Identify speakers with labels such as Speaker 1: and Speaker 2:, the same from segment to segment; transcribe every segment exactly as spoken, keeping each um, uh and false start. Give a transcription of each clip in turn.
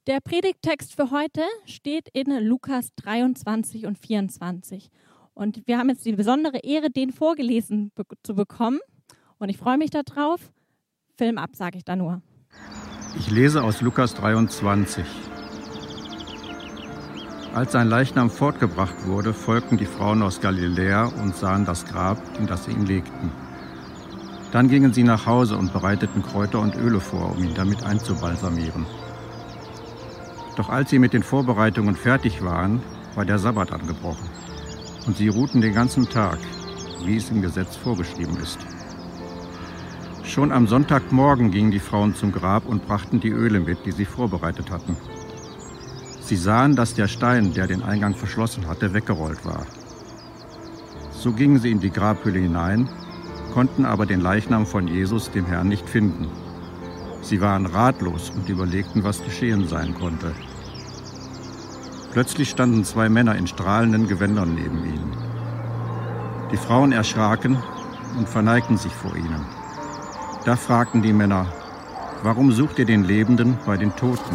Speaker 1: Der Predigttext für heute steht in Lukas dreiundzwanzig und vierundzwanzig. Und wir haben jetzt die besondere Ehre, den vorgelesen be- zu bekommen. Und ich freue mich darauf. Film ab, sage ich da nur.
Speaker 2: Ich lese aus Lukas dreiundzwanzig. Als sein Leichnam fortgebracht wurde, folgten die Frauen aus Galiläa und sahen das Grab, in das sie ihn legten. Dann gingen sie nach Hause und bereiteten Kräuter und Öle vor, um ihn damit einzubalsamieren. Doch als sie mit den Vorbereitungen fertig waren, war der Sabbat angebrochen. Und sie ruhten den ganzen Tag, wie es im Gesetz vorgeschrieben ist. Schon am Sonntagmorgen gingen die Frauen zum Grab und brachten die Öle mit, die sie vorbereitet hatten. Sie sahen, dass der Stein, der den Eingang verschlossen hatte, weggerollt war. So gingen sie in die Grabhöhle hinein, konnten aber den Leichnam von Jesus, dem Herrn, nicht finden. Sie waren ratlos und überlegten, was geschehen sein konnte. Plötzlich standen zwei Männer in strahlenden Gewändern neben ihnen. Die Frauen erschraken und verneigten sich vor ihnen. Da fragten die Männer: Warum sucht ihr den Lebenden bei den Toten?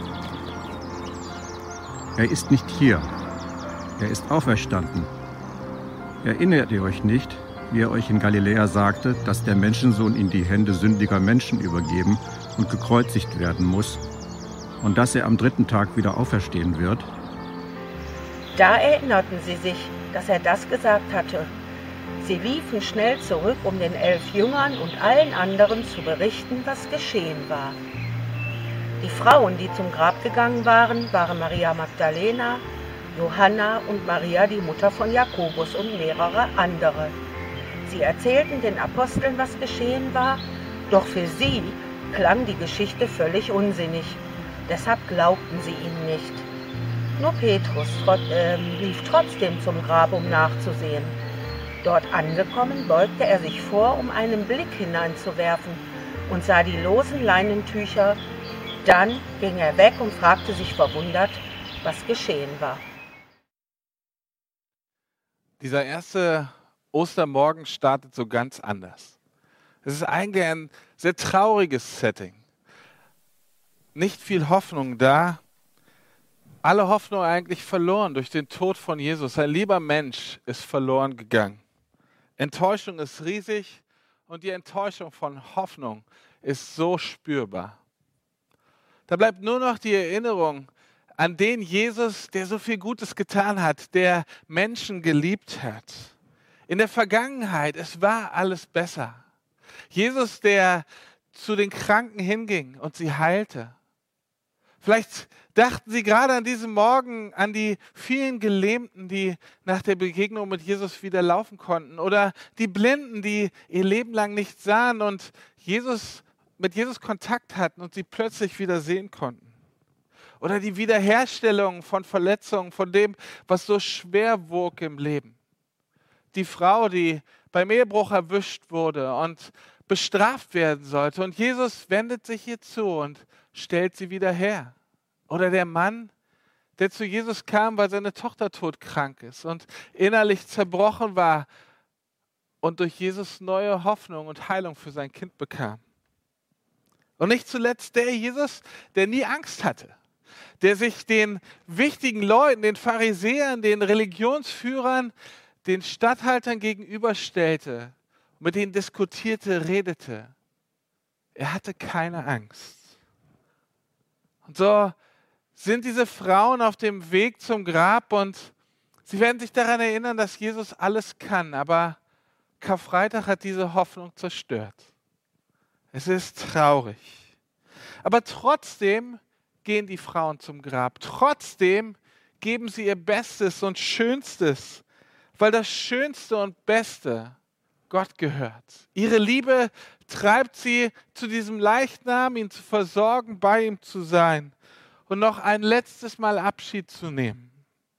Speaker 2: Er ist nicht hier, er ist auferstanden. Erinnert ihr euch nicht, wie er euch in Galiläa sagte, dass der Menschensohn in die Hände sündiger Menschen übergeben und gekreuzigt werden muss und dass er am dritten Tag wieder auferstehen wird?
Speaker 3: Da erinnerten sie sich, dass er das gesagt hatte. Sie liefen schnell zurück, um den elf Jüngern und allen anderen zu berichten, was geschehen war. Die Frauen, die zum Grab gegangen waren, waren Maria Magdalena, Johanna und Maria, die Mutter von Jakobus, und mehrere andere. Sie erzählten den Aposteln, was geschehen war, doch für sie klang die Geschichte völlig unsinnig. Deshalb glaubten sie ihm nicht. Nur Petrus trot, äh, lief trotzdem zum Grab, um nachzusehen. Dort angekommen, beugte er sich vor, um einen Blick hineinzuwerfen, und sah die losen Leinentücher. Dann ging er weg und fragte sich verwundert, was geschehen war.
Speaker 4: Dieser erste Ostermorgen startet so ganz anders. Es ist eigentlich ein sehr trauriges Setting. Nicht viel Hoffnung da. Alle Hoffnung eigentlich verloren durch den Tod von Jesus. Ein lieber Mensch ist verloren gegangen. Enttäuschung ist riesig und die Enttäuschung von Hoffnung ist so spürbar. Da bleibt nur noch die Erinnerung an den Jesus, der so viel Gutes getan hat, der Menschen geliebt hat. In der Vergangenheit, es war alles besser. Jesus, der zu den Kranken hinging und sie heilte. Vielleicht dachten sie gerade an diesem Morgen an die vielen Gelähmten, die nach der Begegnung mit Jesus wieder laufen konnten. Oder die Blinden, die ihr Leben lang nicht sahen und Jesus, mit Jesus Kontakt hatten und sie plötzlich wieder sehen konnten. Oder die Wiederherstellung von Verletzungen, von dem, was so schwer wog im Leben. Die Frau, die beim Ehebruch erwischt wurde und bestraft werden sollte. Und Jesus wendet sich ihr zu und stellt sie wieder her. Oder der Mann, der zu Jesus kam, weil seine Tochter todkrank ist und innerlich zerbrochen war und durch Jesus neue Hoffnung und Heilung für sein Kind bekam. Und nicht zuletzt der Jesus, der nie Angst hatte, der sich den wichtigen Leuten, den Pharisäern, den Religionsführern, den Statthaltern gegenüberstellte, mit denen diskutierte, redete. Er hatte keine Angst. Und so sind diese Frauen auf dem Weg zum Grab und sie werden sich daran erinnern, dass Jesus alles kann, aber Karfreitag hat diese Hoffnung zerstört. Es ist traurig. Aber trotzdem gehen die Frauen zum Grab. Trotzdem geben sie ihr Bestes und Schönstes, weil das Schönste und Beste Gott gehört. Ihre Liebe treibt sie zu diesem Leichnam, ihn zu versorgen, bei ihm zu sein und noch ein letztes Mal Abschied zu nehmen.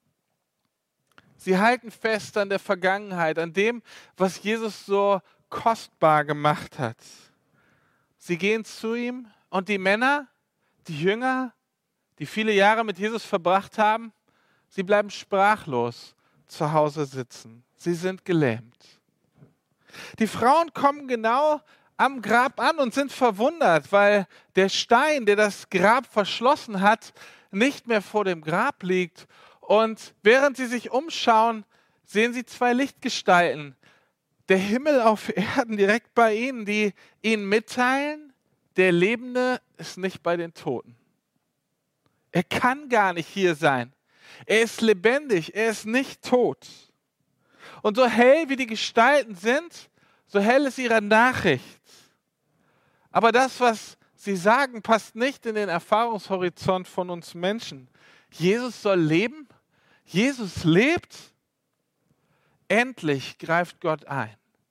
Speaker 4: Sie halten fest an der Vergangenheit, an dem, was Jesus so kostbar gemacht hat. Sie gehen zu ihm und die Männer, die Jünger, die viele Jahre mit Jesus verbracht haben, sie bleiben sprachlos zu Hause sitzen. Sie sind gelähmt. Die Frauen kommen genau am Grab an und sind verwundert, weil der Stein, der das Grab verschlossen hat, nicht mehr vor dem Grab liegt. Und während sie sich umschauen, sehen sie zwei Lichtgestalten. Der Himmel auf Erden direkt bei ihnen, die ihnen mitteilen, der Lebende ist nicht bei den Toten. Er kann gar nicht hier sein. Er ist lebendig, er ist nicht tot. Und so hell wie die Gestalten sind, so hell ist ihre Nachricht. Aber das, was sie sagen, passt nicht in den Erfahrungshorizont von uns Menschen. Jesus soll leben, Jesus lebt. Endlich greift Gott ein.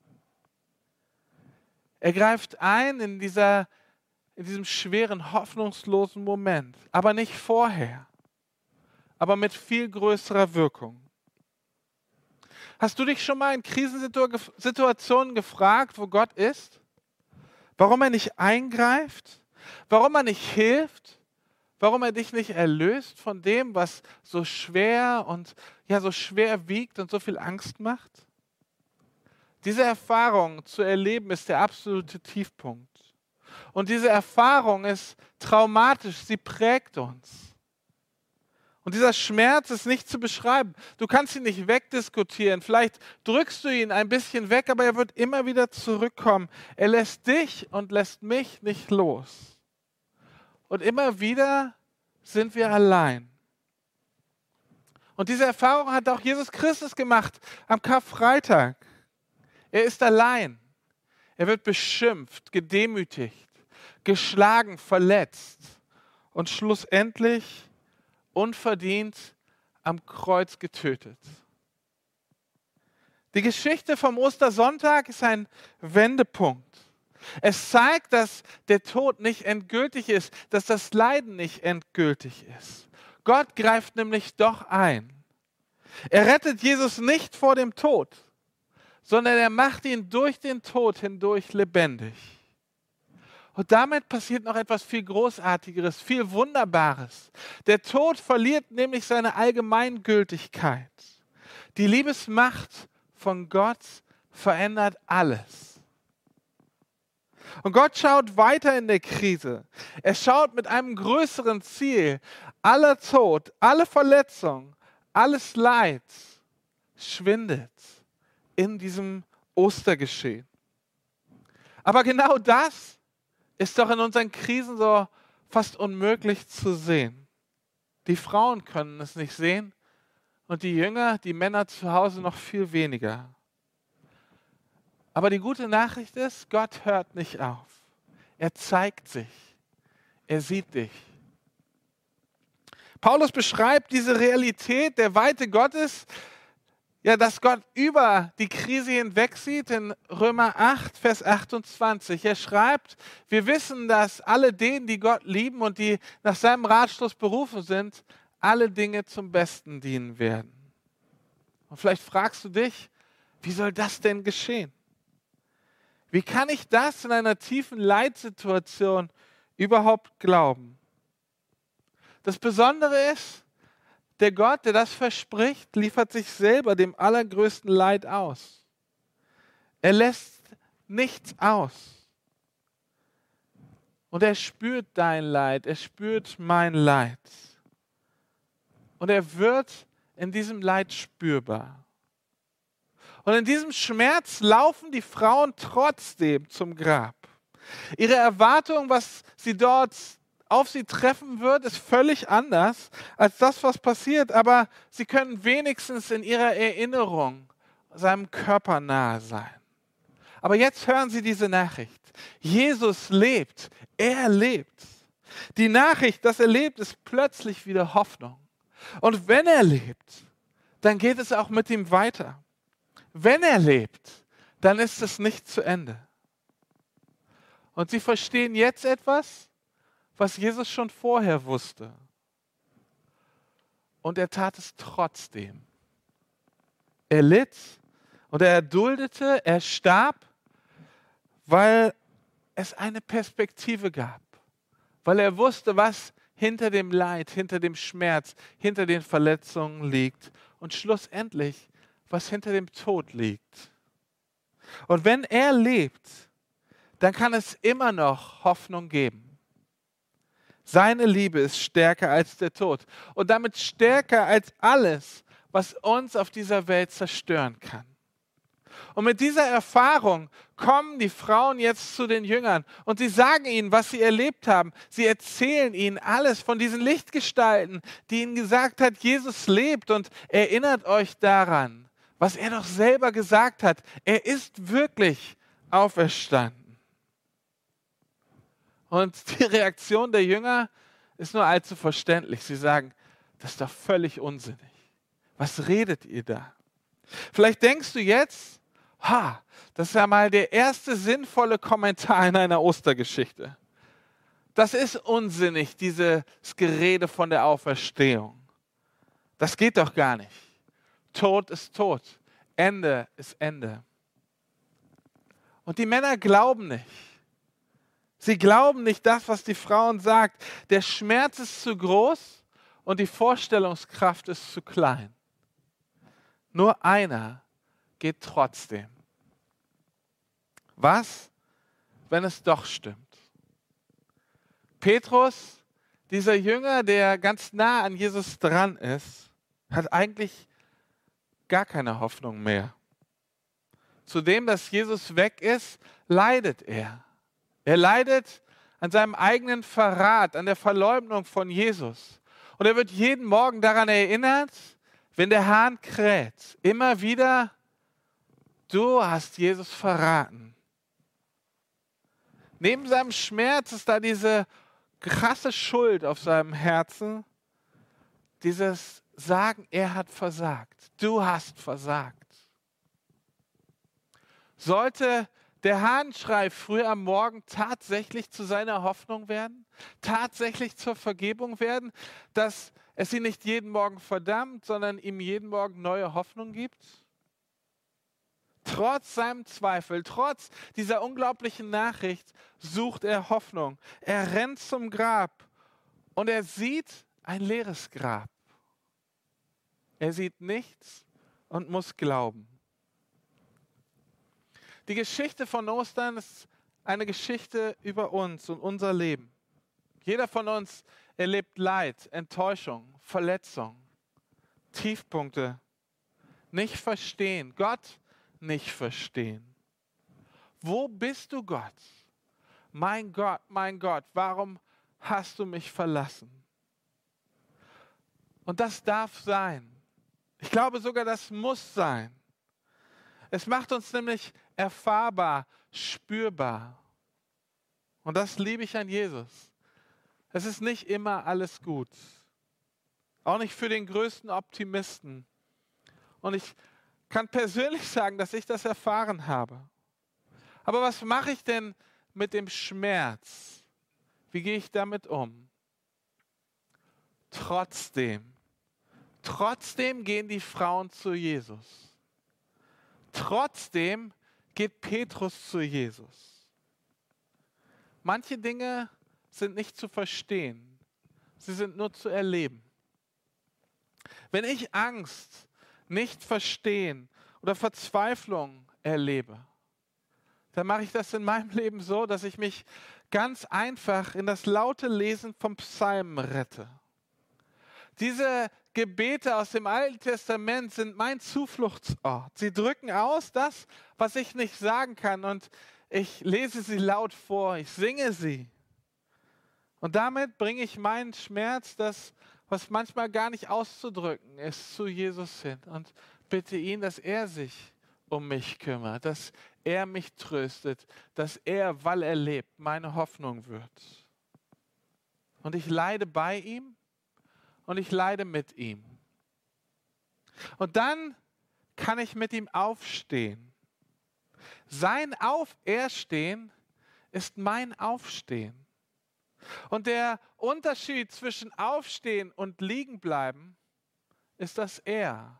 Speaker 4: Er greift ein in, dieser, in diesem schweren, hoffnungslosen Moment, aber nicht vorher, aber mit viel größerer Wirkung. Hast du dich schon mal in Krisensituationen gefragt, wo Gott ist? Warum er nicht eingreift? Warum er nicht hilft? Warum er dich nicht erlöst von dem, was so schwer und ja so schwer wiegt und so viel Angst macht? Diese Erfahrung zu erleben ist der absolute Tiefpunkt. Und diese Erfahrung ist traumatisch, sie prägt uns. Und dieser Schmerz ist nicht zu beschreiben. Du kannst ihn nicht wegdiskutieren. Vielleicht drückst du ihn ein bisschen weg, aber er wird immer wieder zurückkommen. Er lässt dich und lässt mich nicht los. Und immer wieder sind wir allein. Und diese Erfahrung hat auch Jesus Christus gemacht am Karfreitag. Er ist allein. Er wird beschimpft, gedemütigt, geschlagen, verletzt und schlussendlich unverdient am Kreuz getötet. Die Geschichte vom Ostersonntag ist ein Wendepunkt. Es zeigt, dass der Tod nicht endgültig ist, dass das Leiden nicht endgültig ist. Gott greift nämlich doch ein. Er rettet Jesus nicht vor dem Tod, sondern er macht ihn durch den Tod hindurch lebendig. Und damit passiert noch etwas viel Großartigeres, viel Wunderbares. Der Tod verliert nämlich seine Allgemeingültigkeit. Die Liebesmacht von Gott verändert alles. Und Gott schaut weiter in der Krise. Er schaut mit einem größeren Ziel. Aller Tod, alle Verletzung, alles Leid schwindet in diesem Ostergeschehen. Aber genau das ist doch in unseren Krisen so fast unmöglich zu sehen. Die Frauen können es nicht sehen und die Jünger, die Männer zu Hause noch viel weniger. Aber die gute Nachricht ist, Gott hört nicht auf. Er zeigt sich. Er sieht dich. Paulus beschreibt diese Realität der Weite Gottes, ja, dass Gott über die Krise hinweg sieht in Römer acht, Vers achtundzwanzig. Er schreibt, wir wissen, dass alle denen, die Gott lieben und die nach seinem Ratschluss berufen sind, alle Dinge zum Besten dienen werden. Und vielleicht fragst du dich, wie soll das denn geschehen? Wie kann ich das in einer tiefen Leitsituation überhaupt glauben? Das Besondere ist, der Gott, der das verspricht, liefert sich selber dem allergrößten Leid aus. Er lässt nichts aus. Und er spürt dein Leid, er spürt mein Leid. Und er wird in diesem Leid spürbar. Und in diesem Schmerz laufen die Frauen trotzdem zum Grab. Ihre Erwartung, was sie dort auf sie treffen wird, ist völlig anders als das, was passiert. Aber sie können wenigstens in ihrer Erinnerung seinem Körper nahe sein. Aber jetzt hören Sie diese Nachricht. Jesus lebt. Er lebt. Die Nachricht, dass er lebt, ist plötzlich wieder Hoffnung. Und wenn er lebt, dann geht es auch mit ihm weiter. Wenn er lebt, dann ist es nicht zu Ende. Und sie verstehen jetzt etwas, was Jesus schon vorher wusste. Und er tat es trotzdem. Er litt und er erduldete, er starb, weil es eine Perspektive gab. Weil er wusste, was hinter dem Leid, hinter dem Schmerz, hinter den Verletzungen liegt. Und schlussendlich, was hinter dem Tod liegt. Und wenn er lebt, dann kann es immer noch Hoffnung geben. Seine Liebe ist stärker als der Tod und damit stärker als alles, was uns auf dieser Welt zerstören kann. Und mit dieser Erfahrung kommen die Frauen jetzt zu den Jüngern und sie sagen ihnen, was sie erlebt haben. Sie erzählen ihnen alles von diesen Lichtgestalten, die ihnen gesagt hat, Jesus lebt, und erinnert euch daran, was er doch selber gesagt hat. Er ist wirklich auferstanden. Und die Reaktion der Jünger ist nur allzu verständlich. Sie sagen, das ist doch völlig unsinnig. Was redet ihr da? Vielleicht denkst du jetzt, ha, das ist ja mal der erste sinnvolle Kommentar in einer Ostergeschichte. Das ist unsinnig, dieses Gerede von der Auferstehung. Das geht doch gar nicht. Tod ist Tod. Ende ist Ende. Und die Männer glauben nicht. Sie glauben nicht das, was die Frauen sagt. Der Schmerz ist zu groß und die Vorstellungskraft ist zu klein. Nur einer geht trotzdem. Was, wenn es doch stimmt? Petrus, dieser Jünger, der ganz nah an Jesus dran ist, hat eigentlich gar keine Hoffnung mehr. Zudem, dass Jesus weg ist, leidet er. Er leidet an seinem eigenen Verrat, an der Verleugnung von Jesus. Und er wird jeden Morgen daran erinnert, wenn der Hahn kräht, immer wieder, du hast Jesus verraten. Neben seinem Schmerz ist da diese krasse Schuld auf seinem Herzen, dieses Sagen, er hat versagt, du hast versagt. Sollte der Hahnschrei früh am Morgen tatsächlich zu seiner Hoffnung werden? Tatsächlich zur Vergebung werden? Dass es ihn nicht jeden Morgen verdammt, sondern ihm jeden Morgen neue Hoffnung gibt? Trotz seinem Zweifel, trotz dieser unglaublichen Nachricht sucht er Hoffnung. Er rennt zum Grab und er sieht ein leeres Grab. Er sieht nichts und muss glauben. Die Geschichte von Ostern ist eine Geschichte über uns und unser Leben. Jeder von uns erlebt Leid, Enttäuschung, Verletzung, Tiefpunkte, nicht verstehen, Gott nicht verstehen. Wo bist du, Gott? Mein Gott, mein Gott, warum hast du mich verlassen? Und das darf sein. Ich glaube sogar, das muss sein. Es macht uns nämlich erfahrbar, spürbar. Und das liebe ich an Jesus. Es ist nicht immer alles gut. Auch nicht für den größten Optimisten. Und ich kann persönlich sagen, dass ich das erfahren habe. Aber was mache ich denn mit dem Schmerz? Wie gehe ich damit um? Trotzdem, trotzdem gehen die Frauen zu Jesus. Trotzdem geht Petrus zu Jesus. Manche Dinge sind nicht zu verstehen, sie sind nur zu erleben. Wenn ich Angst, nicht verstehen oder Verzweiflung erlebe, dann mache ich das in meinem Leben so, dass ich mich ganz einfach in das laute Lesen von Psalmen rette. Diese Gebete aus dem Alten Testament sind mein Zufluchtsort. Sie drücken aus das, was ich nicht sagen kann, und ich lese sie laut vor, ich singe sie. Und damit bringe ich meinen Schmerz, das, was manchmal gar nicht auszudrücken ist, zu Jesus hin und bitte ihn, dass er sich um mich kümmert, dass er mich tröstet, dass er, weil er lebt, meine Hoffnung wird. Und ich leide bei ihm und ich leide mit ihm. Und dann kann ich mit ihm aufstehen. Sein Auferstehen ist mein Aufstehen. Und der Unterschied zwischen Aufstehen und Liegenbleiben ist, dass er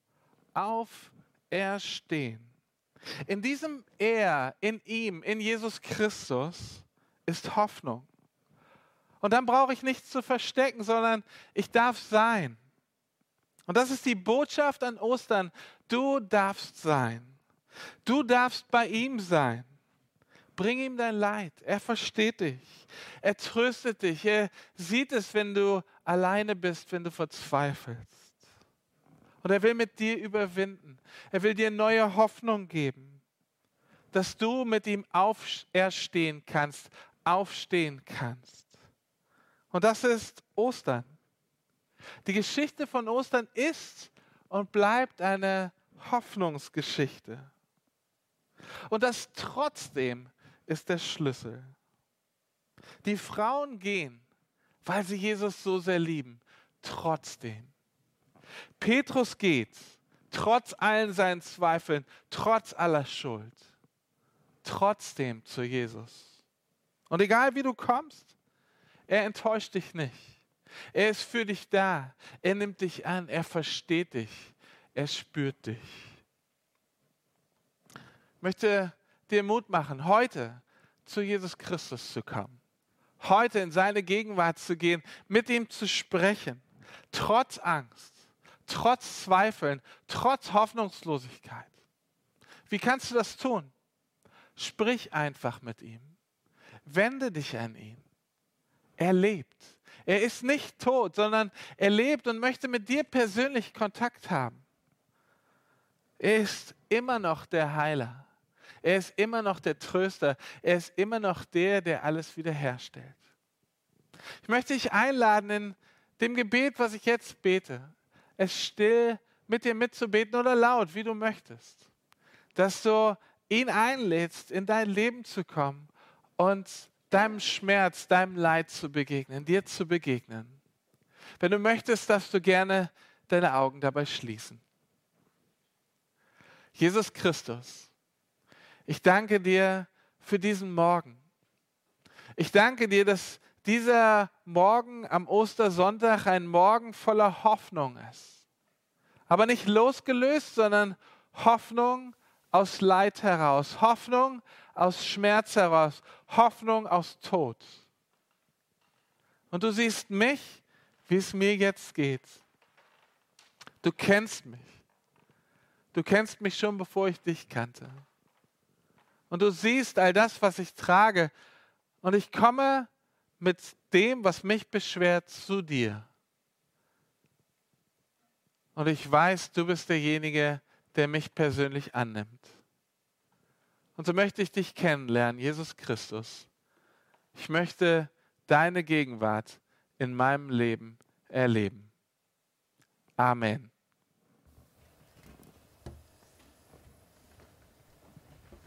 Speaker 4: auferstehen. In diesem Er, in ihm, in Jesus Christus ist Hoffnung. Und dann brauche ich nichts zu verstecken, sondern ich darf sein. Und das ist die Botschaft an Ostern. Du darfst sein. Du darfst bei ihm sein. Bring ihm dein Leid. Er versteht dich. Er tröstet dich. Er sieht es, wenn du alleine bist, wenn du verzweifelst. Und er will mit dir überwinden. Er will dir neue Hoffnung geben, dass du mit ihm auferstehen kannst, aufstehen kannst. Und das ist Ostern. Die Geschichte von Ostern ist und bleibt eine Hoffnungsgeschichte. Und das trotzdem ist der Schlüssel. Die Frauen gehen, weil sie Jesus so sehr lieben, trotzdem. Petrus geht, trotz allen seinen Zweifeln, trotz aller Schuld, trotzdem zu Jesus. Und egal wie du kommst, er enttäuscht dich nicht. Er ist für dich da. Er nimmt dich an. Er versteht dich. Er spürt dich. Ich möchte dir Mut machen, heute zu Jesus Christus zu kommen. Heute in seine Gegenwart zu gehen, mit ihm zu sprechen. Trotz Angst, trotz Zweifeln, trotz Hoffnungslosigkeit. Wie kannst du das tun? Sprich einfach mit ihm. Wende dich an ihn. Er lebt. Er ist nicht tot, sondern er lebt und möchte mit dir persönlich Kontakt haben. Er ist immer noch der Heiler. Er ist immer noch der Tröster. Er ist immer noch der, der alles wiederherstellt. Ich möchte dich einladen, in dem Gebet, was ich jetzt bete, es still mit dir mitzubeten oder laut, wie du möchtest. Dass du ihn einlädst, in dein Leben zu kommen und deinem Schmerz, deinem Leid zu begegnen, dir zu begegnen. Wenn du möchtest, darfst du gerne deine Augen dabei schließen. Jesus Christus, ich danke dir für diesen Morgen. Ich danke dir, dass dieser Morgen am Ostersonntag ein Morgen voller Hoffnung ist. Aber nicht losgelöst, sondern Hoffnung aus Leid heraus, Hoffnung aus Schmerz heraus, Hoffnung aus Tod. Und du siehst mich, wie es mir jetzt geht. Du kennst mich. Du kennst mich schon, bevor ich dich kannte. Und du siehst all das, was ich trage. Und ich komme mit dem, was mich beschwert, zu dir. Und ich weiß, du bist derjenige, der mich persönlich annimmt. Und so möchte ich dich kennenlernen, Jesus Christus. Ich möchte deine Gegenwart in meinem Leben erleben. Amen.